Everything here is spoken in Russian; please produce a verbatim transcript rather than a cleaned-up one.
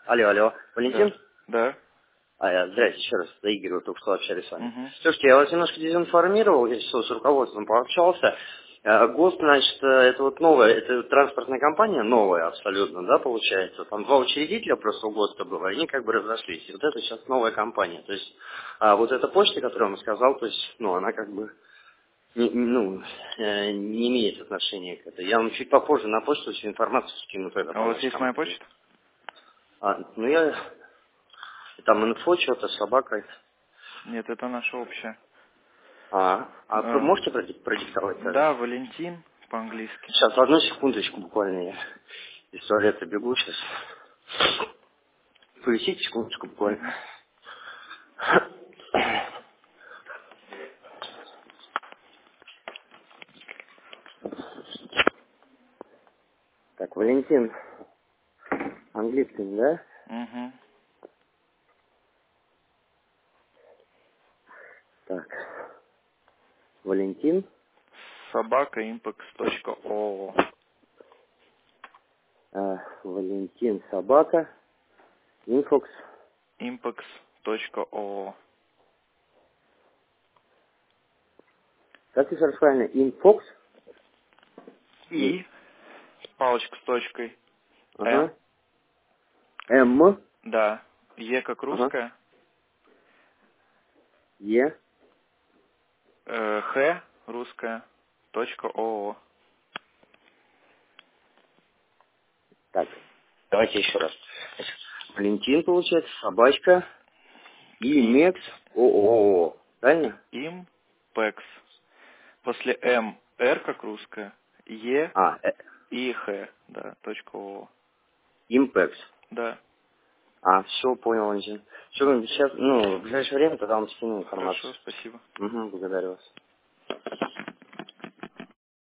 Алло, алло. Валентин? Да. Да. А, я, здрасте, еще раз, заигрываю, только что общались с вами. Угу. Слушайте, я вас немножко дезинформировал, я сейчас с руководством пообщался. Э, ГОСТ, значит, э, это вот новая, это транспортная компания, новая абсолютно, да, получается. Там два учредителя просто у ГОСТа было, они как бы разошлись. И вот это сейчас новая компания. То есть, а вот эта почта, которую я вам сказал, то есть, ну, она как бы, не, ну, э, не имеет отношения к этой. Я вам чуть попозже на почту всю информацию скину тогда А по у вас нашей есть моя компании. почта? А, ну, я, там инфо, что-то, собака. Нет, это наша общая. А, а вы Э, можете проди- продиктовать тогда? Да, Валентин по-английски. Сейчас, одну секундочку буквально, я из туалета бегу сейчас. Повисите секундочку буквально. Угу. Так, Валентин, английский, да? Угу. Так, Валентин, Собака импекс точка о о. э, Валентин собака, инфокс. импекс точка о о. Как еще раз правильно? Инфокс? И палочка с точкой. М. Ага. М. Да. Е как Ага. русская. Е. Э, Х русская. Точка о о. Так, давайте еще раз. Валентин, получается, собачка, и И, Мекс, ООО. Правильно? импекс. После М Р как русская. Е А, э, и Х. Да. Точка о о. Импекс. Да. А, все, понял, Валентин. Все, сейчас, ну, в ближайшее время тогда вам скину Хорошо, информацию. спасибо. Угу, благодарю вас.